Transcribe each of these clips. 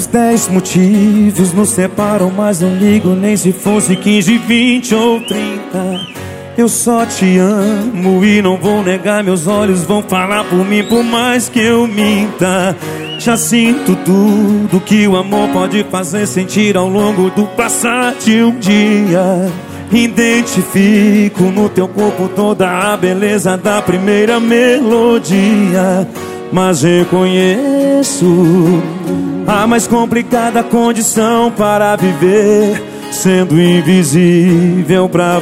10 motivos nos separam, mas não ligo nem se fosse 15, 20 ou 30. Eu só te amo e não vou negar, meus olhos vão falar por mim, por mais que eu minta. Já sinto tudo que o amor pode fazer sentir ao longo do passar de um dia. Identifico no teu corpo toda a beleza da primeira melodia, mas reconheço a mais complicada condição para viver, sendo invisível pra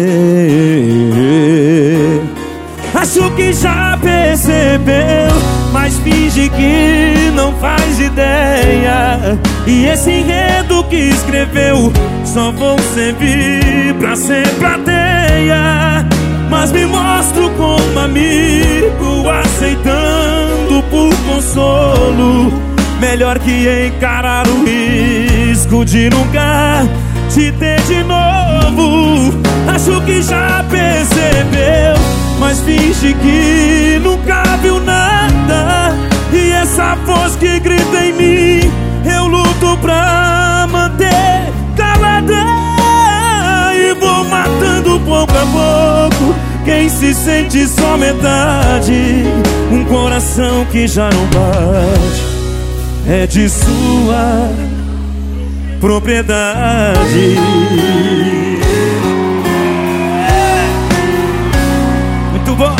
você. Acho que já percebeu, mas finge que não faz ideia. E esse enredo que escreveu só vou servir pra ser plateia. Mas me mostro como amigo, aceitando por consolo. Melhor que encarar o risco de nunca te ter de novo. Acho que já percebeu, mas finge que nunca viu nada. E essa voz que grita em mim, eu luto pra manter calada. E vou matando pouco a pouco quem se sente só metade. Um coração que já não bate é de sua propriedade. Muito bom.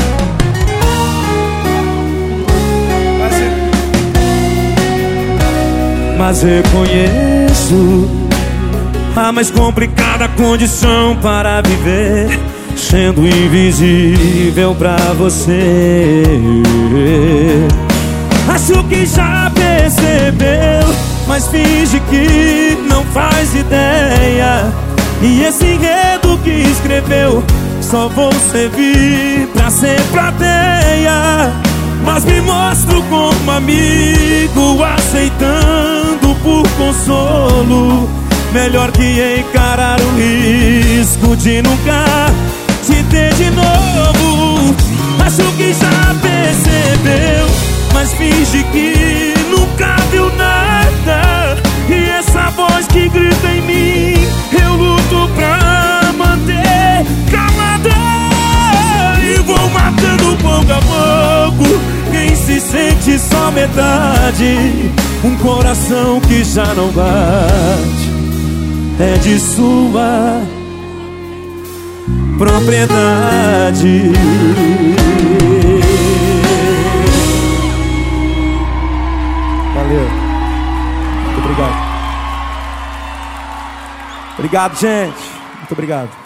Mas reconheço a mais complicada condição para viver, sendo invisível pra você. Acho que já percebeu, mas finge que não faz ideia. E esse enredo que escreveu só vou servir pra ser plateia. Mas me mostro como amigo, aceitando por consolo. Melhor que encarar o risco de nunca te ter de novo. Acho que já percebeu, mas finge que nunca viu nada. E essa voz que grita em mim, eu luto pra manter calada. E vou matando pouco a pouco quem se sente só metade. Um coração que já não bate é de sua propriedade. Valeu. Muito obrigado. Obrigado, gente. Muito obrigado.